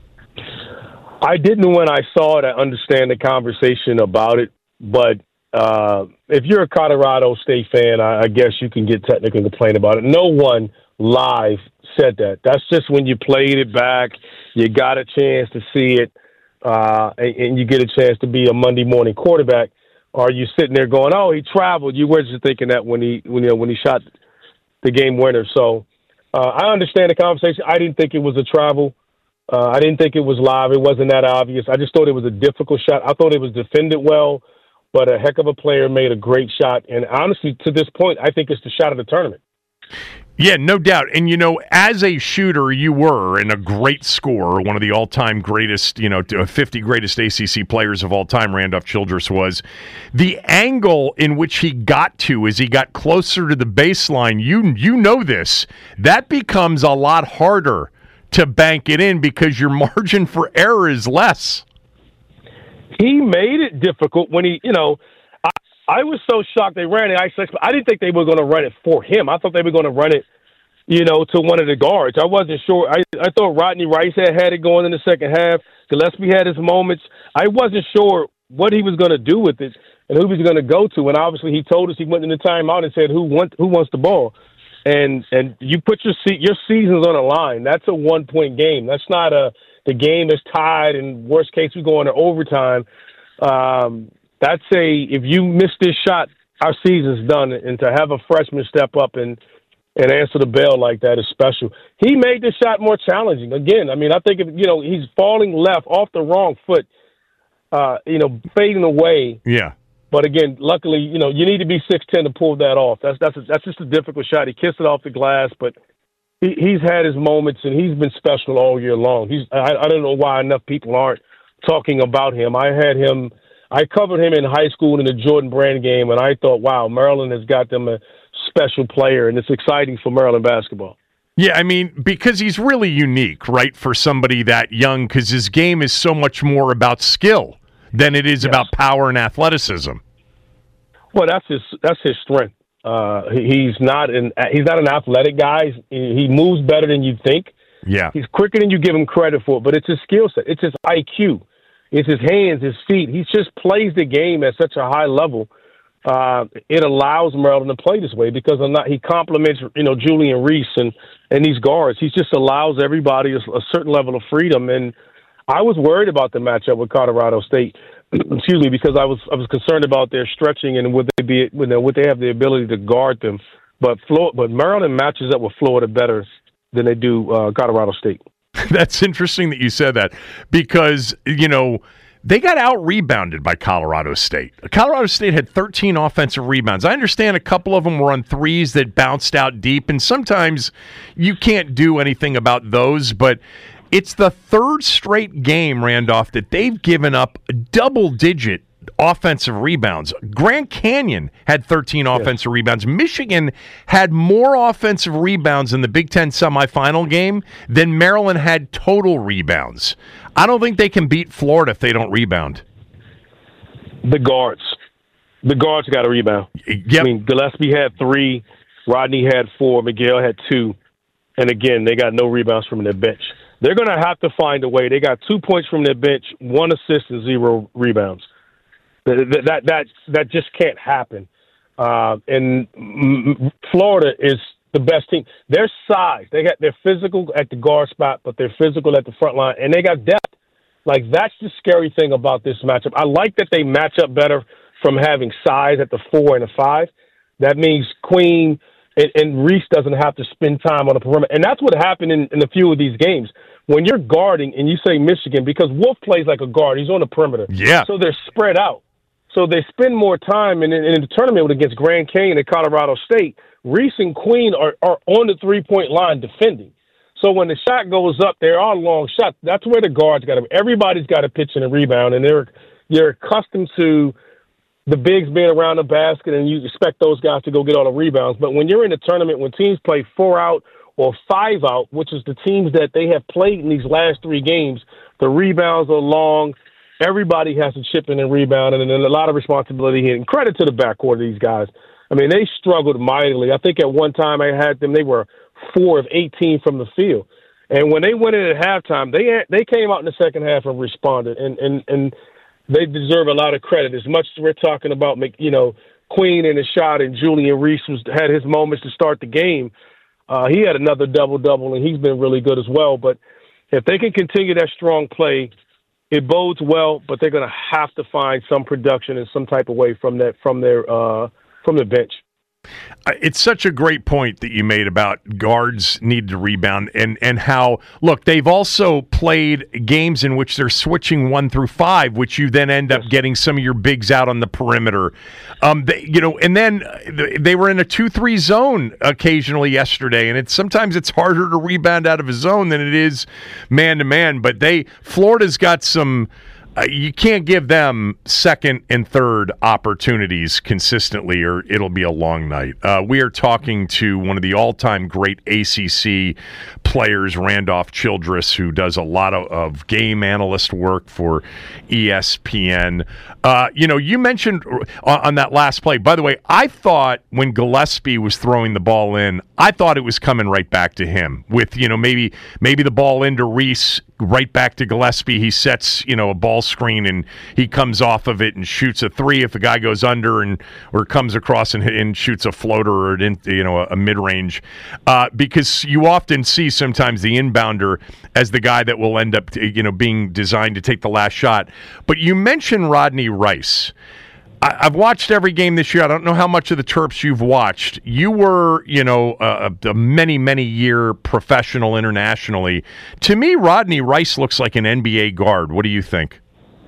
I didn't when I saw it. I understand the conversation about it, but uh, if you're a Colorado State fan, I, I guess you can get technical and complain about it. No one live said that. That's just when you played it back, you got a chance to see it, uh, and, and you get a chance to be a Monday morning quarterback. Or you sitting there going, "Oh, he traveled." You were just thinking that when he, when you know, when he shot the game winner. So uh, I understand the conversation. I didn't think it was a travel. Uh, I didn't think it was live. It wasn't that obvious. I just thought it was a difficult shot. I thought it was defended well, but a heck of a player made a great shot. And honestly, to this point, I think it's the shot of the tournament. Yeah, no doubt. And, you know, as a shooter, you were, and a great scorer, one of the all-time greatest, you know, fifty greatest A C C players of all time, Randolph Childress was. The angle in which he got to as he got closer to the baseline, you you know this, that becomes a lot harder to bank it in because your margin for error is less. He made it difficult when he, you know, I, I was so shocked they ran it. I, I didn't think they were going to run it for him. I thought they were going to run it, you know, to one of the guards. I wasn't sure. I, I thought Rodney Rice had had it going in the second half. Gillespie had his moments. I wasn't sure what he was going to do with it and who he was going to go to. And obviously he told us he went in the timeout and said, who, want, who wants the ball? And and you put your se- your season's on the line. That's a one point game. That's not a the game is tied and worst case we go into overtime. Um, that's a if you miss this shot, our season's done. And to have a freshman step up and and answer the bell like that is special. He made the shot more challenging. Again, I mean, I think if, you know he's falling left off the wrong foot, uh, you know, fading away. Yeah. But again, luckily, you know, you need to be six ten to pull that off. That's that's a, that's just a difficult shot. He kissed it off the glass, but he, he's had his moments and he's been special all year long. He's I, I don't know why enough people aren't talking about him. I had him, I covered him in high school in the Jordan Brand game, and I thought, wow, Maryland has got them a special player, and it's exciting for Maryland basketball. Yeah, I mean, because he's really unique, right, for somebody that young, because his game is so much more about skill than it is yes. about power and athleticism. Well, that's his that's his strength. Uh, he's not an he's not an athletic guy. He moves better than you think. Yeah, he's quicker than you give him credit for. But it's his skill set. It's his I Q. It's his hands, his feet. He just plays the game at such a high level uh, it allows Maryland to play this way because I'm not, he complements, you know, Julian Reese and, and these guards. He just allows everybody a, a certain level of freedom. And I was worried about the matchup with Colorado State, excuse me, because I was I was concerned about their stretching and would they be would they, would they have the ability to guard them. But Florida, but Maryland matches up with Florida better than they do uh, Colorado State. That's interesting that you said that because, you know, they got out-rebounded by Colorado State. Colorado State had thirteen offensive rebounds. I understand a couple of them were on threes that bounced out deep, and sometimes you can't do anything about those, but it's the third straight game, Randolph, that they've given up double-digit offensive rebounds. Grand Canyon had thirteen yes. offensive rebounds. Michigan had more offensive rebounds in the Big Ten semifinal game than Maryland had total rebounds. I don't think they can beat Florida if they don't rebound. The guards. The guards got to rebound. Yep. I mean, Gillespie had three, Rodney had four, Miguel had two, and again, they got no rebounds from their bench. They're going to have to find a way. They got two points from their bench, one assist, and zero rebounds. That that that, that just can't happen. Uh, and Florida is the best team. Their size, they got they're physical at the guard spot, but they're physical at the front line, and they got depth. Like that's the scary thing about this matchup. I like that they match up better from having size at the four and the five. That means Queen and, and Reese doesn't have to spend time on the perimeter, and that's what happened in, in a few of these games. When you're guarding and you say Michigan, because Wolf plays like a guard, he's on the perimeter. Yeah. So they're spread out. So they spend more time in, in, in the tournament against Grand Canyon and Colorado State. Reese and Queen are, are on the three-point line defending. So when the shot goes up, they're all long shots. That's where the guards got to – everybody's got to pitch in a rebound, and they're they're accustomed to the bigs being around the basket, and you expect those guys to go get all the rebounds. But when you're in a tournament, when teams play four out or five out, which is the teams that they have played in these last three games, the rebounds are long. Everybody has to chip in and rebound, and then a lot of responsibility here. And credit to the backcourt of these guys. I mean, they struggled mightily. I think at one time I had them, they were four of eighteen from the field. And when they went in at halftime, they they came out in the second half and responded, and, and, and they deserve a lot of credit. As much as we're talking about, you know, Queen and the shot, and Julian Reese was, had his moments to start the game, uh, he had another double-double, and he's been really good as well. But if they can continue that strong play, it bodes well, but they're going to have to find some production in some type of way from that from their uh, from the bench. It's such a great point that you made about guards need to rebound and, and how, look, they've also played games in which they're switching one through five, which you then end up getting some of your bigs out on the perimeter. Um, they, you know, and then they were in a two three zone occasionally yesterday, and it's sometimes it's harder to rebound out of a zone than it is man-to-man, but they Florida's got some Uh, you can't give them second and third opportunities consistently, or it'll be a long night. Uh, we are talking to one of the all-time great A C C players, Randolph Childress, who does a lot of, of game analyst work for E S P N. Uh, you know, you mentioned on, on that last play, by the way, I thought when Gillespie was throwing the ball in, I thought it was coming right back to him with, you know, maybe maybe the ball into Reese, right back to Gillespie. He sets, you know, a ball screen and he comes off of it and shoots a three if a guy goes under and or comes across and, and shoots a floater or an, you know, a, a mid-range. Uh, because you often see sometimes the inbounder as the guy that will end up, you know, being designed to take the last shot. But you mentioned Rodney Rice. I, I've watched every game this year. I don't know how much of the Terps you've watched. You were, you know, a, a many, many year professional internationally. To me, Rodney Rice looks like an N B A guard. What do you think?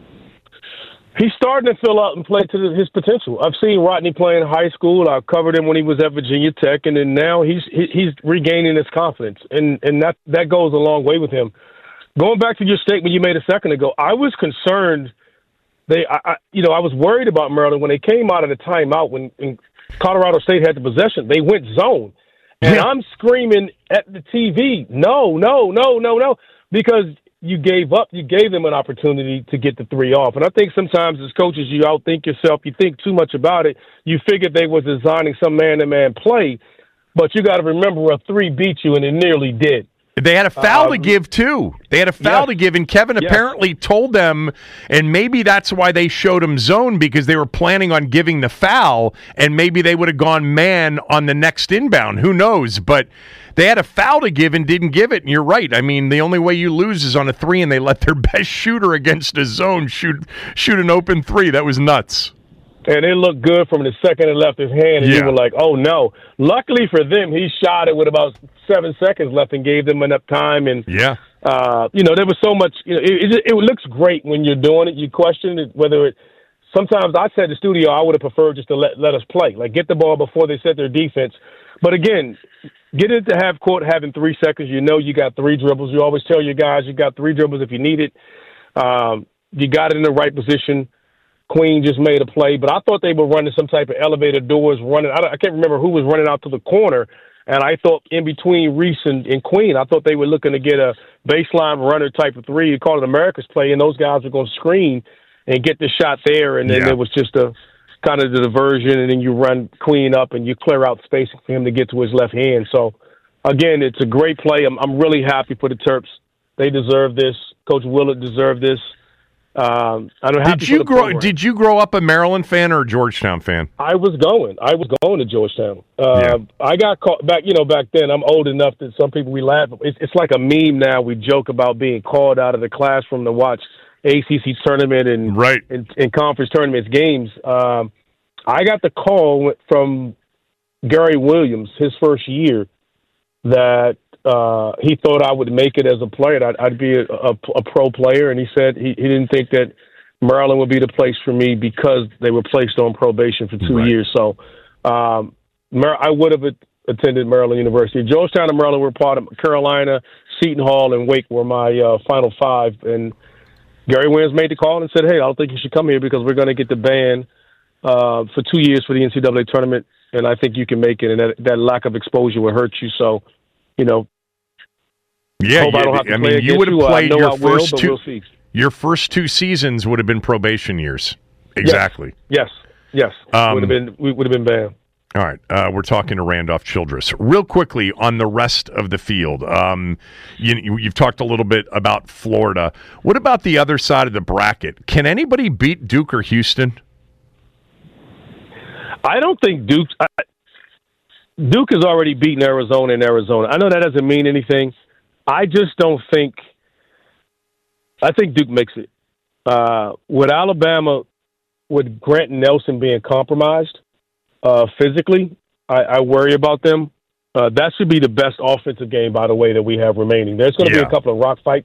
He's starting to fill out and play to his potential. I've seen Rodney play in high school. I covered him when he was at Virginia Tech, and then now he's he's regaining his confidence, and and that that goes a long way with him. Going back to your statement you made a second ago, I was concerned. They, I, I, you know, I was worried about Maryland when they came out of the timeout when, when Colorado State had the possession. They went zone, and yeah. I'm screaming at the T V, no, no, no, no, no, because you gave up. You gave them an opportunity to get the three off. And I think sometimes as coaches, you outthink yourself. You think too much about it. You figured they was designing some man-to-man play, but you got to remember a three beat you, and it nearly did. They had a foul um, to give, too. They had a foul yes. to give, and Kevin yes. apparently told them, and maybe that's why they showed him zone, because they were planning on giving the foul, and maybe they would have gone man on the next inbound. Who knows? But they had a foul to give and didn't give it, and you're right. I mean, the only way you lose is on a three, and they let their best shooter against a zone shoot shoot an open three. That was nuts. And it looked good from the second it left his hand, and Yeah. you were like, oh, no. Luckily for them, he shot it with about seven seconds left and gave them enough time. And, Yeah. uh, you know, there was so much, you know, it, it, it looks great when you're doing it. You question it, whether it, sometimes I said in the studio, I would have preferred just to let, let us play, like get the ball before they set their defense. But again, get into half court having three seconds. You know you got three dribbles. You always tell your guys you got three dribbles if you need it. Um, you got it in the right position. Queen just made a play, but I thought they were running some type of elevator doors, running. I, I can't remember who was running out to the corner, and I thought in between Reese and, and Queen, I thought they were looking to get a baseline runner type of three. You call it America's play, and those guys were going to screen and get the shot there, and then Yeah. there was just a kind of the diversion, and then you run Queen up and you clear out spacing for him to get to his left hand. So, again, it's a great play. I'm, I'm really happy for the Terps. They deserve this. Coach Willard deserved this. Um, I'm happy Did for you the grow? program. Did you grow up a Maryland fan or a Georgetown fan? I was going. I was going to Georgetown. Uh, Yeah. I got caught back. You know, back then I'm old enough that some people we laugh. It's, it's like a meme now. We joke about being called out of the classroom to watch A C C tournament and right and, and conference tournaments games. Um, I got the call from Gary Williams his first year that uh, he thought I would make it as a player. I'd, I'd be a, a, a pro player, and he said he, he didn't think that Maryland would be the place for me because they were placed on probation for two Right. years. So um, Mar- I would have attended Maryland University. Georgetown and Maryland were part of Carolina, Seton Hall, and Wake were my uh, final five. And Gary Williams made the call and said, hey, I don't think you should come here because we're going to get the ban uh, for two years for the N C double A tournament, and I think you can make it, and that, that lack of exposure will hurt you. So, you know, Yeah, hope I you- don't have to I play mean, you against would have you. I played know your I will, first but two. we'll see. Your first two seasons would have been probation years. Exactly. Yes, yes. Um, would have been we would have been banned. All right, uh, we're talking to Randolph Childress. Real quickly on the rest of the field, um, you, you've talked a little bit about Florida. What about the other side of the bracket? Can anybody beat Duke or Houston? I don't think Duke. I, Duke has already beaten Arizona in Arizona. I know that doesn't mean anything. I just don't think. I think Duke makes it. Uh, with Alabama, with Grant Nelson being compromised uh, physically, I, I worry about them. Uh, that should be the best offensive game, by the way, that we have remaining. There's going to Yeah. be a couple of rock fights.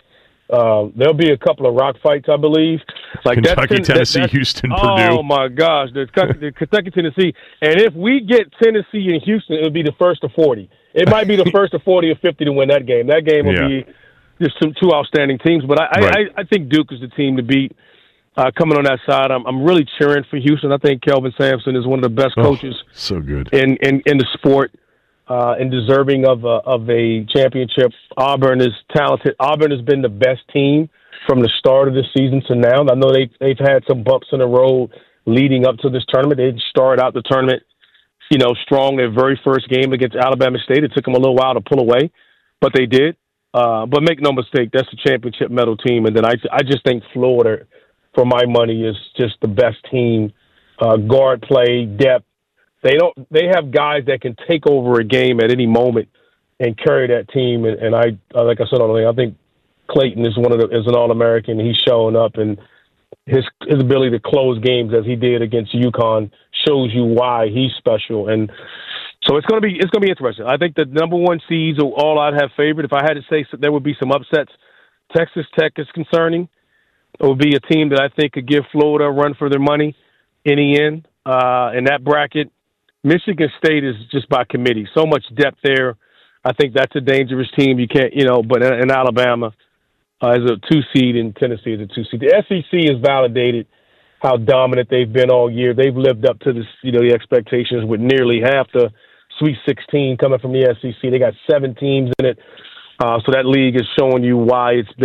Uh, there'll be a couple of rock fights, I believe. Like Kentucky, that's, Tennessee, that, Houston, oh, Purdue. Oh my gosh, the, the Kentucky, Tennessee, and if we get Tennessee and Houston, it'll be the first to forty. It might be the first to forty or fifty to win that game. That game will Yeah. be just two, two outstanding teams. But I, Right. I, I think Duke is the team to beat. Uh, coming on that side, I'm, I'm really cheering for Houston. I think Kelvin Sampson is one of the best Oh, coaches so good. in, in, in the sport. Uh, and deserving of a, of a championship. Auburn is talented. Auburn has been the best team from the start of the season to now. I know they've, they've had some bumps in the road leading up to this tournament. They started out the tournament, you know, strong. Their very first game against Alabama State. It took them a little while to pull away, but they did. Uh, but make no mistake, that's a championship medal team. And then I, I just think Florida, for my money, is just the best team. Uh, guard play, depth. They don't. They have guys that can take over a game at any moment and carry that team. And, and I, like I said on the thing, I think Clayton is one of the is an All-American. He's showing up, and his his ability to close games as he did against UConn shows you why he's special. And so it's going to be it's going to be interesting. I think the number one seeds are all I'd have favored. If I had to say, so there would be some upsets. Texas Tech is concerning. It would be a team that I think could give Florida a run for their money in the end. Uh, in that bracket, Michigan State is just by committee. So much depth there. I think that's a dangerous team. You can't, you know, but in, in Alabama uh, as a two seed and Tennessee as a two seed. The S E C has validated how dominant they've been all year. They've lived up to this, you know, the expectations with nearly half the Sweet sixteen coming from the S E C. They got seven teams in it. Uh, so that league is showing you why it's been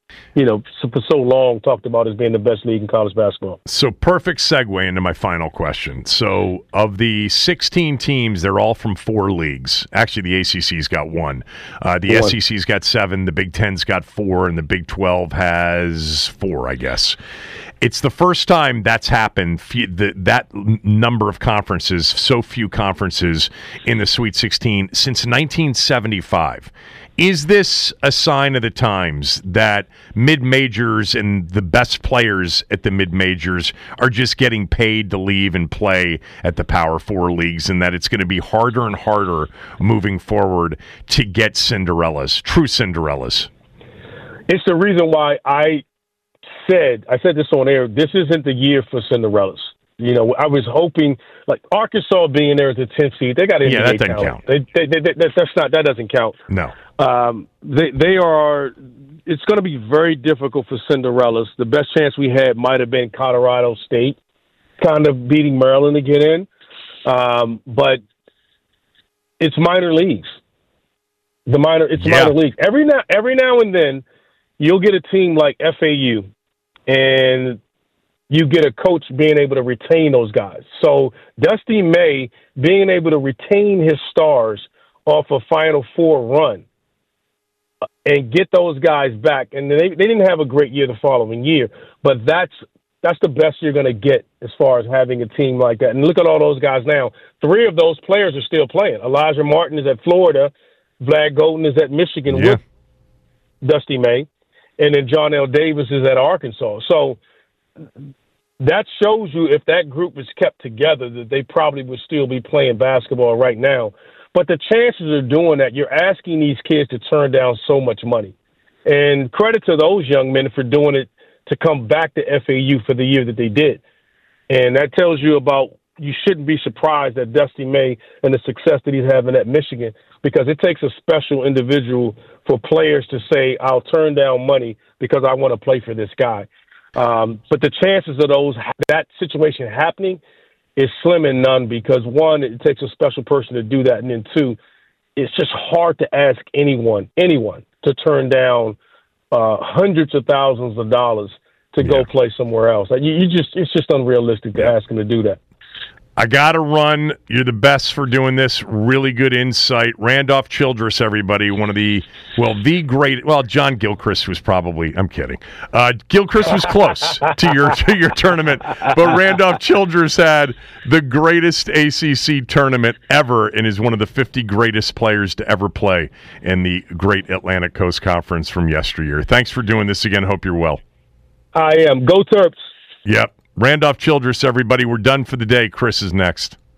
you know, so, for so long talked about as being the best league in college basketball. So perfect segue into my final question. So of the sixteen teams, they're all from four leagues. Actually, the A C C's got one. Uh, the one. S E C's got seven. The Big Ten's got four. And the Big twelve has four, I guess. It's the first time that's happened, that number of conferences, so few conferences in the Sweet sixteen since nineteen seventy-five. Is this a sign of the times that mid-majors and the best players at the mid-majors are just getting paid to leave and play at the Power Four leagues, and that it's going to be harder and harder moving forward to get Cinderellas, true Cinderellas? It's the reason why I said, I said this on air, this isn't the year for Cinderellas. You know, I was hoping, like Arkansas being there as a tenth seed, they got N B A yeah, that doesn't talent. count. They, they, they, that's not that doesn't count. No, um, they they are. It's going to be very difficult for Cinderellas. The best chance we had might have been Colorado State, kind of beating Maryland to get in, um, but it's minor leagues. The minor, it's yeah. minor leagues. Every now every now and then, you'll get a team like F A U, and you get a coach being able to retain those guys. So Dusty May being able to retain his stars off a Final Four run and get those guys back. And they they didn't have a great year the following year, but that's that's the best you're going to get as far as having a team like that. And look at all those guys now. Three of those players are still playing. Elijah Martin is at Florida. Vlad Golden is at Michigan yeah. with Dusty May. And then John L. Davis is at Arkansas. So that shows you if that group is kept together that they probably would still be playing basketball right now. But the chances of doing that, you're asking these kids to turn down so much money. And credit to those young men for doing it to come back to F A U for the year that they did. And that tells you about, you shouldn't be surprised at Dusty May and the success that he's having at Michigan, because it takes a special individual for players to say, I'll turn down money because I want to play for this guy. Um, but the chances of those that situation happening is slim and none, because one, it takes a special person to do that, and then two, it's just hard to ask anyone, anyone to turn down uh, hundreds of thousands of dollars to yeah. go play somewhere else. Like, you, you just, it's just unrealistic to yeah. ask them to do that. I got to run. You're the best for doing this. Really good insight. Randolph Childress, everybody. One of the, well, the great, well, John Gilchrist was probably, I'm kidding. Uh, Gilchrist was close to your to your tournament, but Randolph Childress had the greatest A C C tournament ever and is one of the fifty greatest players to ever play in the great Atlantic Coast Conference from yesteryear. Thanks for doing this again. Hope you're well. I am. Go Terps. Yep. Randolph Childress, everybody. We're done for the day. Chris is next.